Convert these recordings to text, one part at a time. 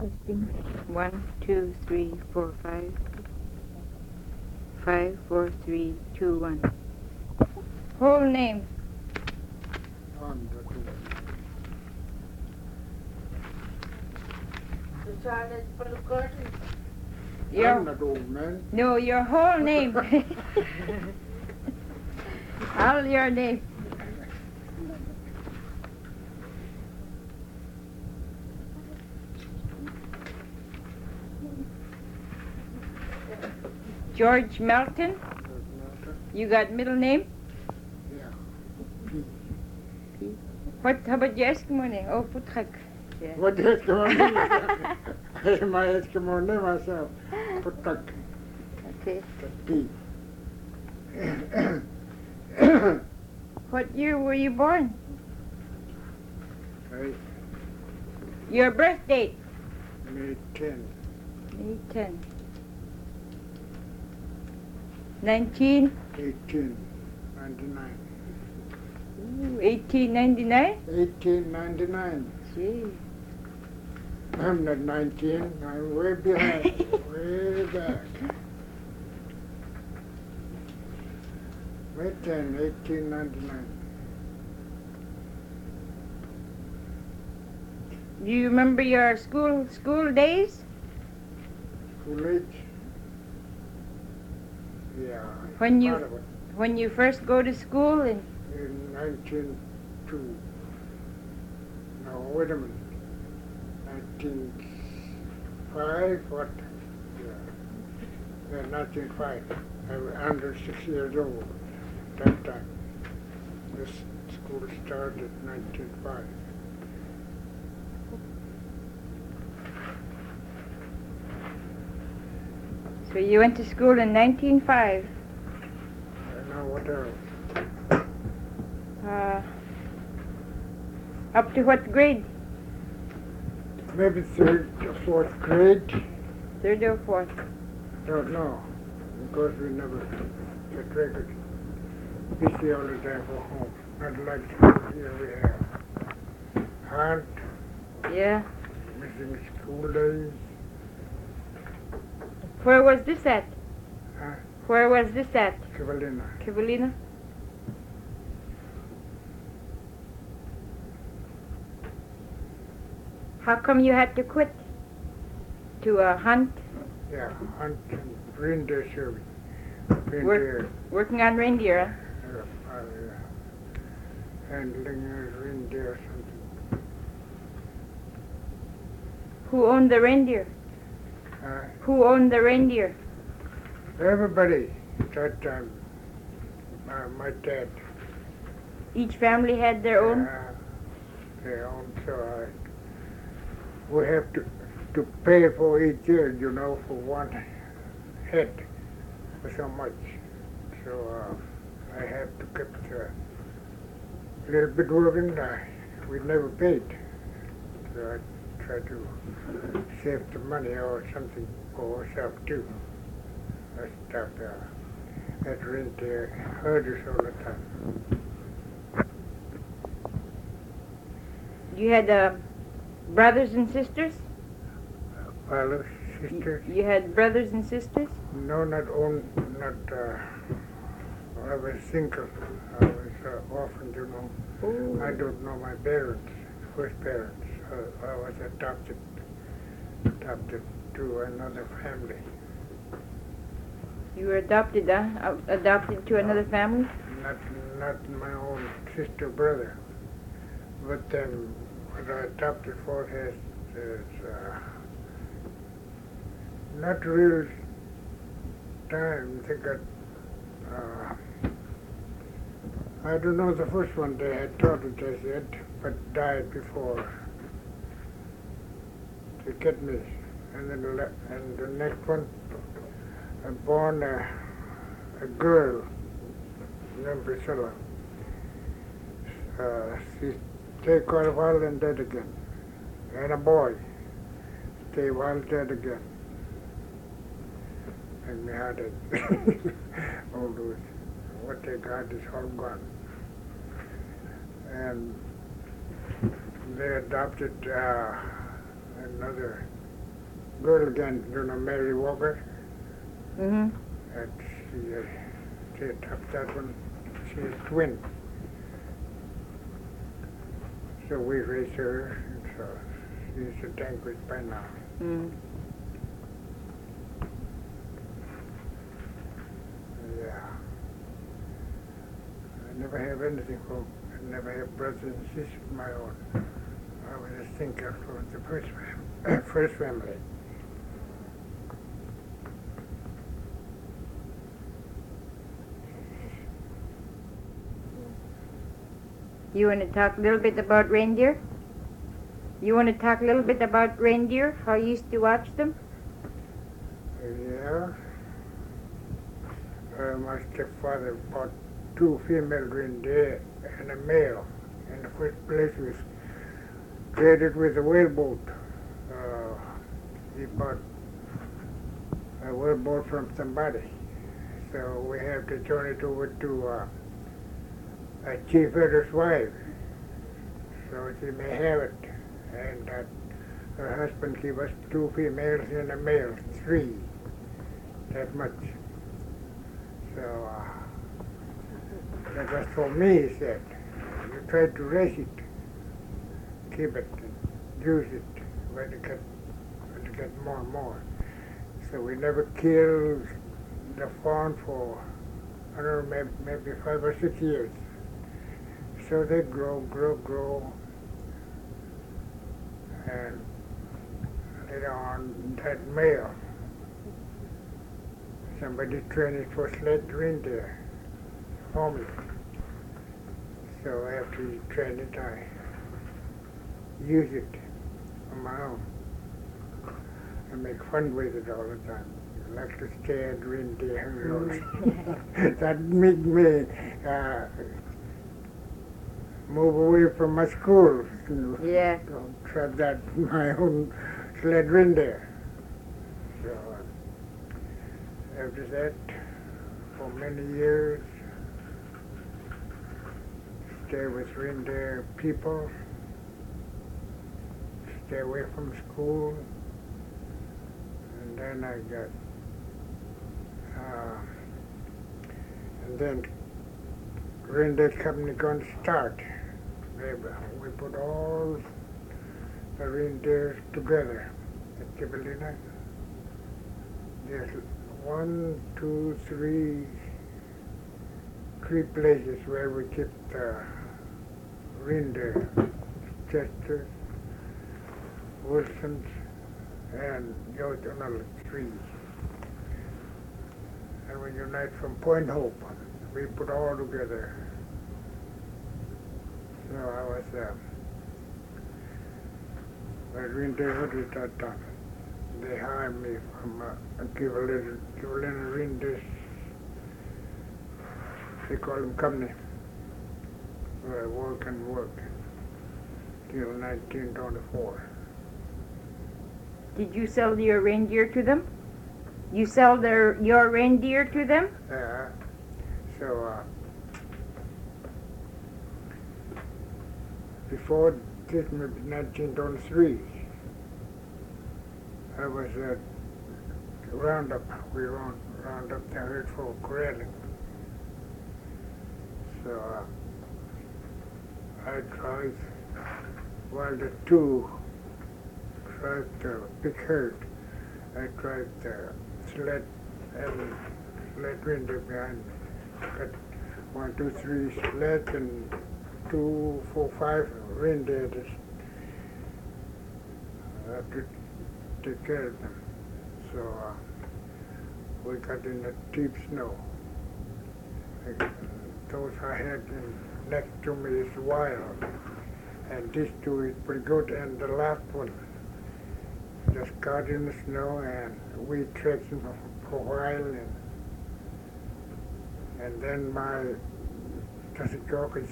Testing. 1, 2, 3, 4, 5. 5, 4, 3, 2, 1. Whole name. I'm not old man. No, your whole name. All your name. George Melton. You got middle name? Yeah. P. What? How about your Eskimo name? Oh, Putrak. Yeah. What the Eskimo name? My Eskimo name myself. Putak. Okay. P. What year were you born? Right. Your birth date? May 10. May 10. 19? 1899. 1899? 1899. Gee. I'm not 19. I'm way behind. Way back. May 10, 1899. Do you remember your school days? School age? Yeah. When part of it. When you first go to school and In 1902. No, wait a minute. 1905? What? Yeah, 1905. I was under 6 years old at that time. This school started in 1905. so you went to school in 1905. And now what else? Up to what grade? Maybe third or fourth grade. Third or fourth? Don't know, because we never get records. We see all the time for home. Not like here we have hunt, Yeah. missing school days. Where was this at? Huh? Where was this at? Cavallina. Cavallina? How come you had to quit? To hunt? Yeah, hunt and reindeer serving. Reindeer. Working on reindeer, Handling a reindeer or something. Who owned the reindeer? Who owned the reindeer? Everybody at that time. My dad. Each family had their own? Their own, so we have to pay for each year, for one head for so much. So I have to keep a little bit working. We never paid. So I try to save the money or something for ourselves too. I stopped at reindeer herders all the time. You had brothers and sisters? Brothers, sisters? You had brothers and sisters? No, not. I was single. I was orphaned, Ooh. I don't know my parents, first parents. I was adopted to another family. You were adopted, adopted to another family? Not my own sister brother, but then what I adopted for is not real time. They got I don't know, the first one they had adopted, they said, but died before to get me, and then the next one I born a girl named Priscilla. She stayed quite a while and dead again. And a boy stayed a while dead again. And we had it. All those, what they got is all gone. And they adopted another girl again, Mary Walker. Mm-hmm. And she adopted that one. She's twin. So we raised her, and so she's a Danquist by now. Mm. Yeah. I never have anything from, I never have brothers and sisters of my own. I was just thinking of the first family. You want to talk a little bit about reindeer? You want to talk a little bit about reindeer? How you used to watch them? Yeah. My stepfather bought 2 female reindeer and a male. In the first place, we traded with a whaleboat. He bought a whaleboat from somebody. So we have to turn it over to a chief herder's wife. So she may have it. And her husband gave us 2 females and a male, 3. That much. So that was for me, he said. You try to raise it, keep it, and use it when you get more and more. So we never killed the fawn for, I don't know, maybe 5 or 6 years. So they grow, and later on, that male, somebody trained it for sled reindeer for me. So after you train it, I use it on my own. I make fun with it all the time. I like to stare at reindeer. That make me move away from my school. Yeah. Don't try that my own sled reindeer. So after that, for many years, stay with reindeer people, stay away from school, and then I got, and then reindeer company going to start. We put all the reindeers together at Kivalina. There's 3 places where we keep the reindeer, Chester, Wilson's, and Yotunal 3. And we unite from Point Hope. We put all together. So I was a reindeer hunter at that time. They hired me from Kivalina Reindeer. They call them company, where I work till 1924. Did you sell your reindeer to them? You sell your reindeer to them? So before this, maybe 1923, I was at Roundup. We round up the herd for corralling. So I tried, while the 2 tried the big herd, I tried the sled and sled reindeer behind me. Got 1, 2, 3 sleds and 2, 4, 5 reindeer to take care of them. So we got in the deep snow. Those I had next to me is wild, and these 2 is pretty good, and the last one just got in the snow, and we tracked him for a while, and then my Tassikokis,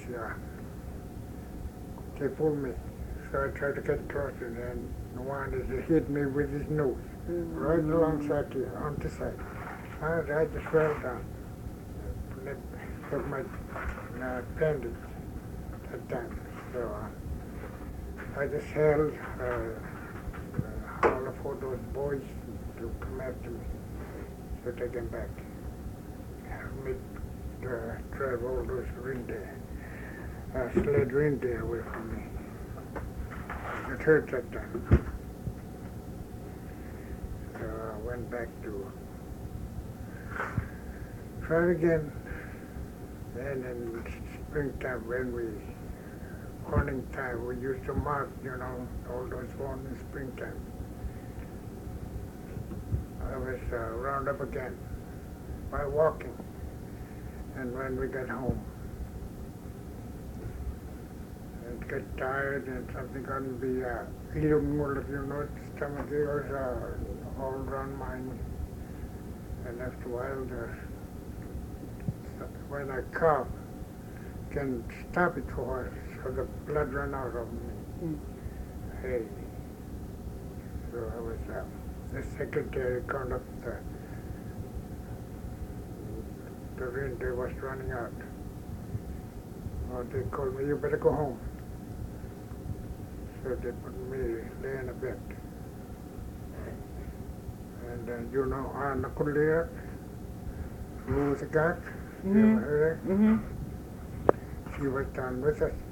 they pulled me, so I tried to get closer, and the one is hit me with his nose, right alongside here, on the side. I just fell down. Took my bandage that time. So I just held all the photos those boys to come after me to take them back. Help me drive all those reindeer, sled reindeer away from me. It hurt that time. So I went back to try it again. And in springtime, when morning time, we used to mark, all those ones in springtime. I was round up again by walking. And when we got home, and get tired and something couldn't be illuminable, stomach was all around mine. And after a while, when I cough, can stop it for a while, so the blood run out of me. Hey, so I was the secretary called up the reindeer was running out. Oh, they called me, you better go home. So they put me lay in a bed. And Anna Kuliak, Ruth Gak, you ever heard her? Mm-hmm. She was down with us.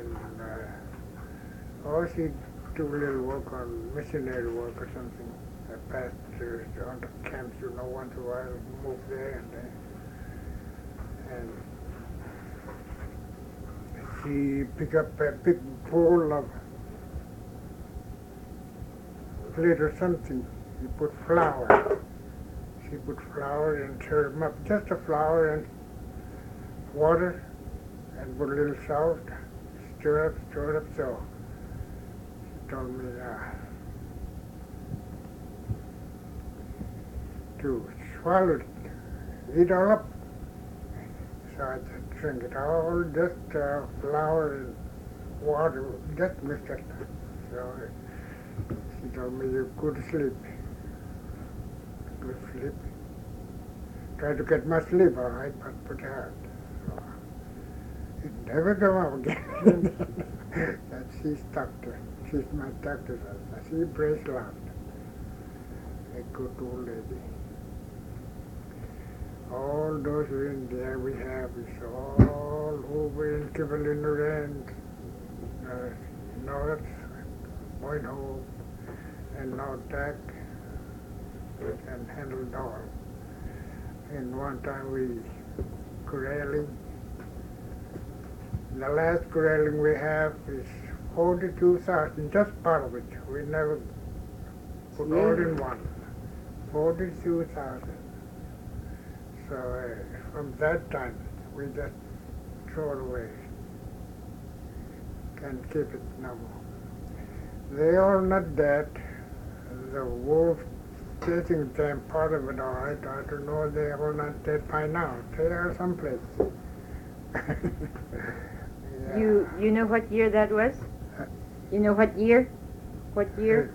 And she do a little work on missionary work or something. Pastors on the camps, once in a while, move there and there. And she picked up a big bowl of plate or something. She put flour. She put flour and stirred them up, just a flour and water, and put a little salt. Stir up. So she told me to swallow it, eat all up. So I said, drink it all, just flour and water, just mix it. So she told me, you go to sleep. Go to sleep. Try to get my sleep, all right, but hard. So it never come up again. That she's doctor. She's my doctor. She prays loud. A good old lady. All those reindeer we have is all over in Kivalina and North, Point Hope, and North and handled all. And one time we corralling. The last corralling we have is 42,000, just part of it. We never put all in one. 42,000. So from that time, we just throw it away. Can't keep it no more. They all not dead. The wolf chasing them, part of it all right. I don't know, they are all not dead by now. They are someplace. Yeah. You know what year that was? You know what year? What year?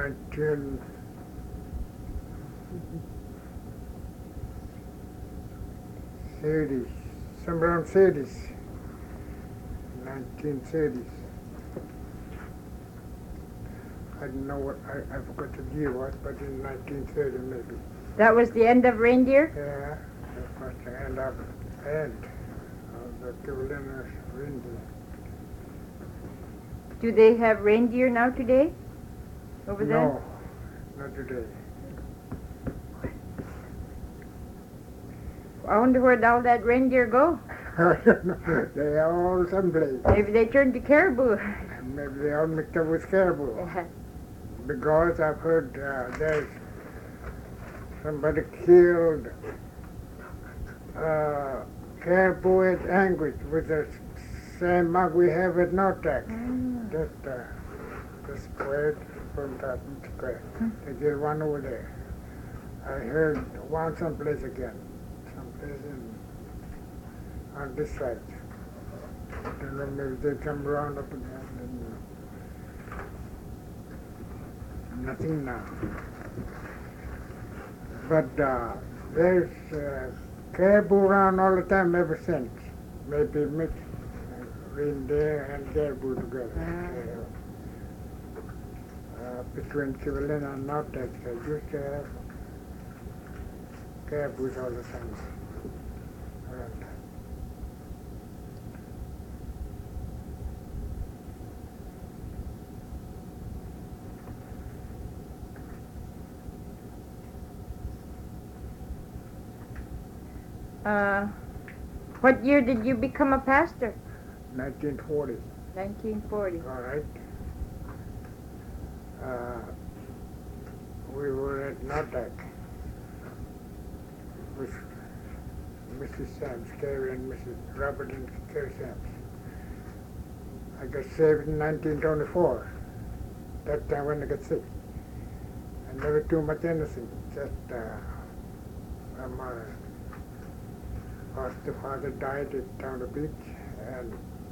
1930s, somewhere around 30s, 1930s. I don't know what, I forgot the year was, but in 1930 maybe. That was the end of reindeer? Yeah, that was the end of the Kivalina reindeer. Do they have reindeer now today? Over there? No, not today. I wonder where'd all that reindeer go? I don't know. They are all someplace. Maybe they turned to caribou. Maybe they all mixed up with caribou. Because I've heard there's somebody killed caribou at Anchorage with the same mark we have at Nortec. Just squared from that square. They killed one over there. I heard one someplace again. Someplace on this side. I don't know, maybe they come around up again. Nothing now. But there's caribou around all the time ever since. Maybe mixed reindeer and caribou together. between civilian and Nortec. I used to have cab with all the time. And what year did you become a pastor? 1940. 1940. All right. We were at Nortec with Mrs. Sams, Carrie and Mrs. Robert and Carrie Sams. I got saved in 1924. That time when I got sick. I never too much anything. Just my foster father died at Town of Beach, and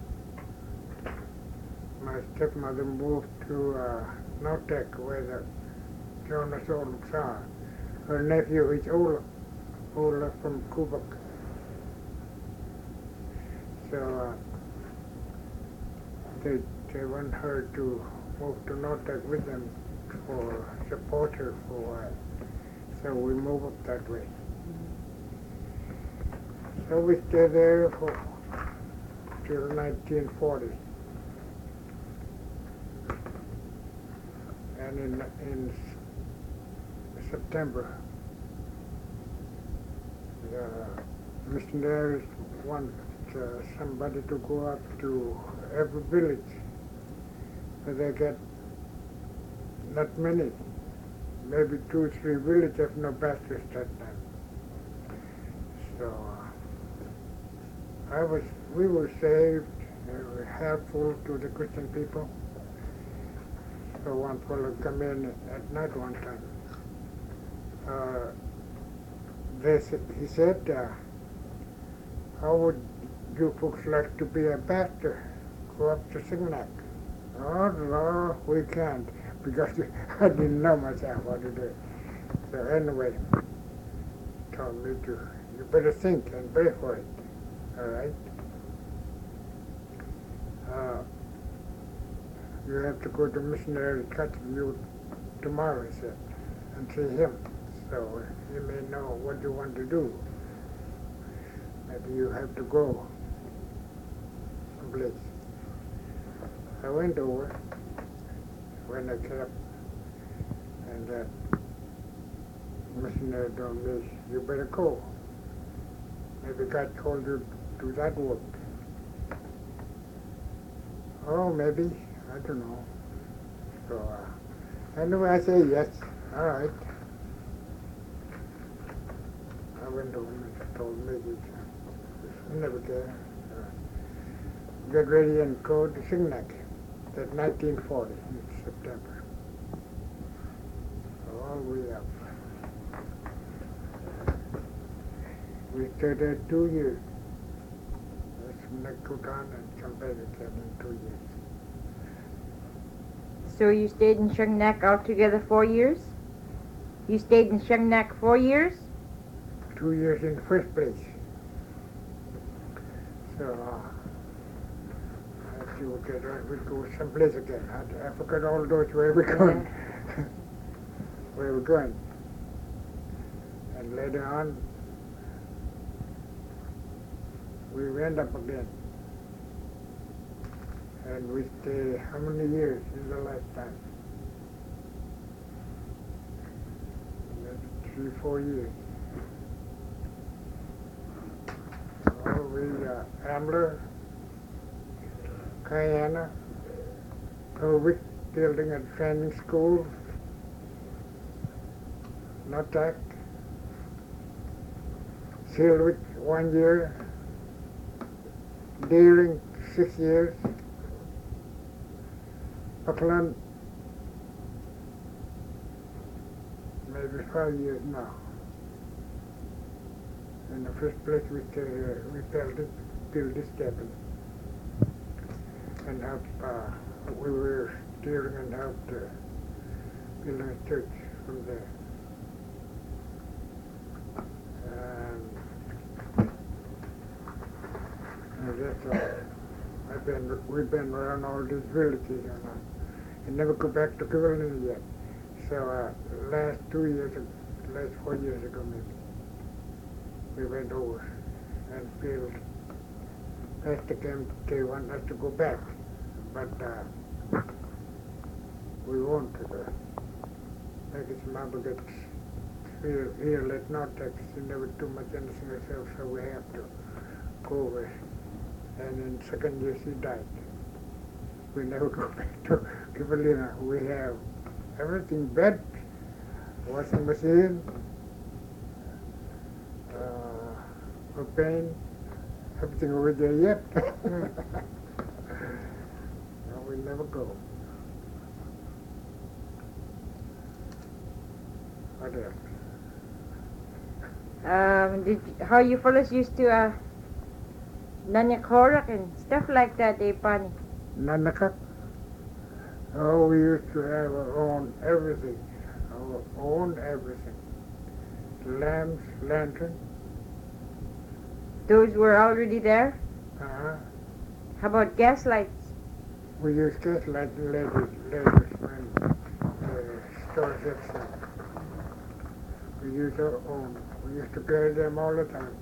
my stepmother moved to Nortec, where the Jonas Olds are. Her nephew is Ola from Quebec. So they want her to move to Nortec with them for support her for a while. So we move up that way. So we stayed there till 1940. And in September, the missionaries want somebody to go up to every village, but they get not many, maybe 2 or 3 villages have no pastors that time. So we were saved, we were helpful to the Christian people. So one fellow come in at night one time. He said, how would you folks like to be a pastor? Go up to Signac. Oh, no, we can't, because I didn't know myself what to do. So anyway, told me you better think and pray for it. All right? You have to go to missionary Catchview tomorrow, he said, and see him. So he may know what you want to do. Maybe you have to go someplace. I went over when I came up, and that missionary told me, you better go. Maybe God told you to do that work. Oh, maybe. I don't know. So anyway, I say yes. All right. I went home and told me that never there. Get ready and go to Signac. That 1940 in September. All the way up. We stayed there 2 years. Signac took on and come back again in 2 years. So you stayed in Shungnak altogether 4 years? You stayed in Shungnak 4 years? 2 years in the first place. So after we get on, we'd go someplace again. I forgot all those where we're going. Where we're going. And later on, we went up again. And we stay how many years in the lifetime? Maybe 3 or 4 years. Well, we Ambler, Guyana, Colwick, building a training school, Notak, Silwick 1 year, Deering 6 years, Auckland maybe 5 years now. In the first place we built this cabin and helped, we were steering and helped building a church from there. And that's all. We've been around all these villages, and I never go back to Kivalina yet. So last 2 years, last 4 years ago maybe, we went over and feel Pastor came, they want us to go back, but we won't. Like his mother gets here, let not tax, he never too much anything herself, so we have to go over. And in second year she died. We never go back to Evelina. We have everything, bed, washing machine, propane, everything over there yet. No, we never go. What else? How you fellas used to Nanyakorak and stuff like that, Pani? Nanakak? Oh, we used to have our own everything. Our own everything. Lamps, lantern. Those were already there? Uh-huh. How about gas lights? We used gas light ladies when stores everything. We used our own. We used to carry them all the time.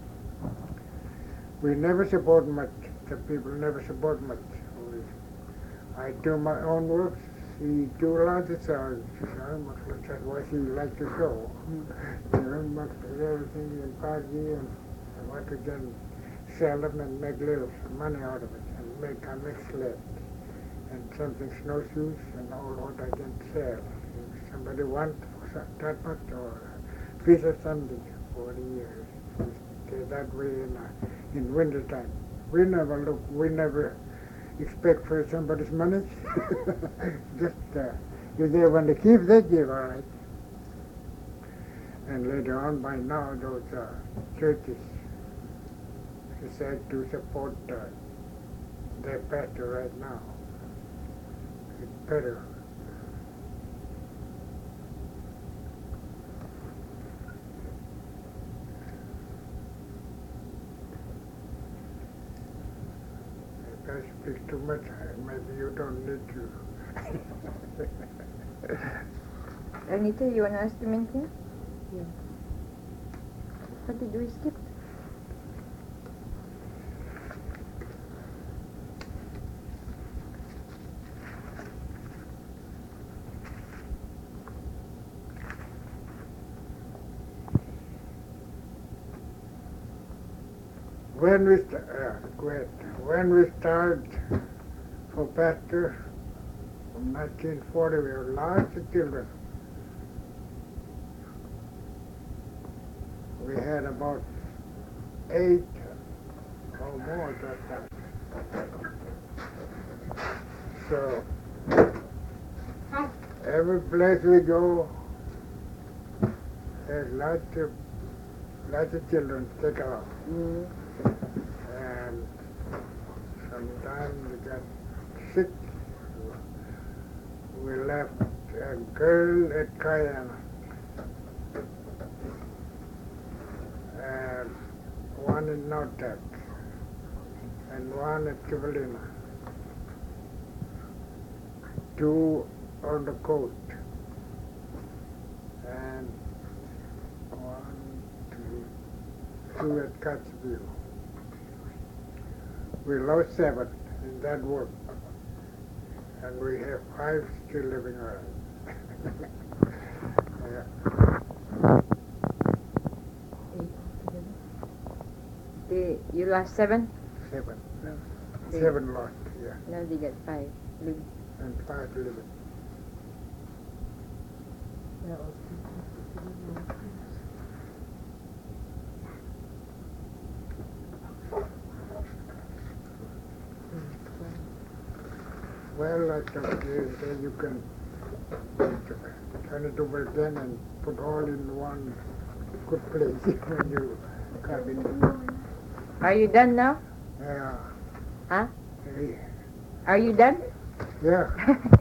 We never support much. The people never support much. I do my own work. She do a lot of songs. That's why she likes to show. Much everything in party and what we can sell them and make little money out of it and make sled and something snowshoes and all what I can sell. If somebody wants that much or a piece of something for the years. We stay that way in winter time. We never expect for somebody's money. Just if they want to keep, they give, all right. And later on, by now, those churches decide to support their pastor right now. It's better. If I speak too much, maybe you don't need to. Anita, you want to ask them anything? Yeah. What did we skip? When we started for pastor from 1940, we had lots of children. We had about 8 or more at that time. So every place we go, there's lots of children take off. And sometimes we got sick. We left a girl at Cayenne and one in Nortec and one at Kivalina. 2 on the coast and 2 at Catchville. We lost 7 in that work, and we have 5 still living around. Yeah. You lost 7? 7. No. 7 lost, yeah. No, they got 5 living. And 5 living. Well, like you can turn it over again and put all in one good place when you come in. Are you done now? Yeah. Huh? Hey. Are you done? Yeah.